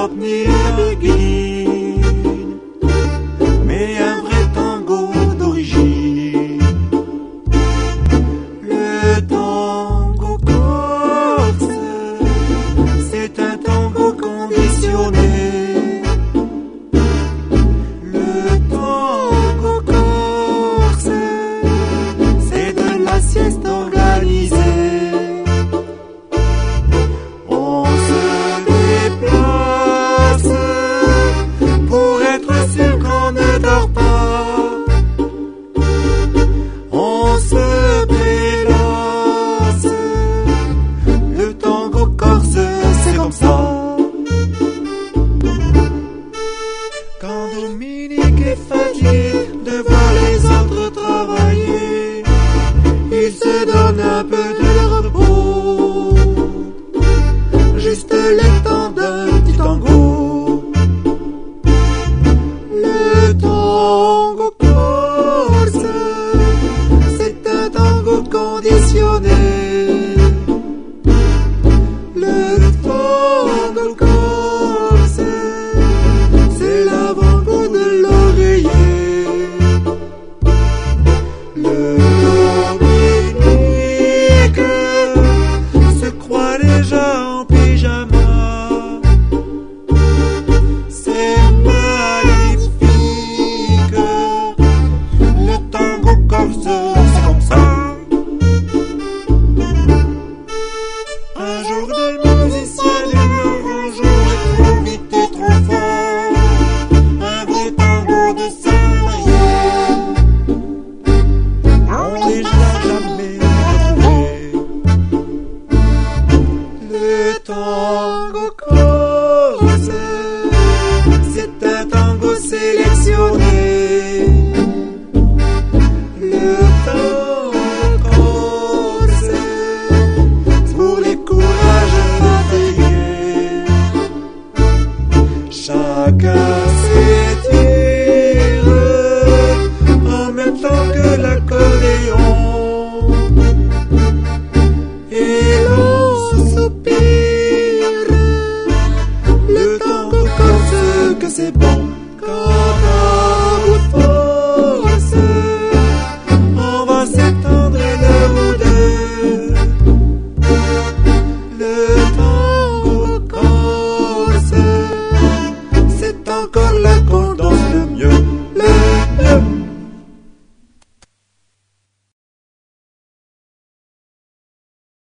stop ni la begin, mais un vrai tango d'origine. Le tango corse, c'est un tango conditionné. Le tango corse, c'est de la sieste organisée. On se déplace pour être sûr qu'on ne dort pas. On se délasse. Le tango corse, c'est comme ça. Quand Dominique est fatigué de voir les autres travailler, il se donne un peu de repos, juste le temps d'un petit tango. Le tango corse, c'est un tango conditionné. Le tango corse, c'est l'avant-goût de l'oreiller. Le Dominique se croit déjà en pyjama. C'est magnifique. Le tango corse, c'est comme ça. Un jour des musiciens du nouveau jour est trop vite et trop fort. Un vrai tango de Saint-Maurier, on les l'a jamais retrouvé. Le tango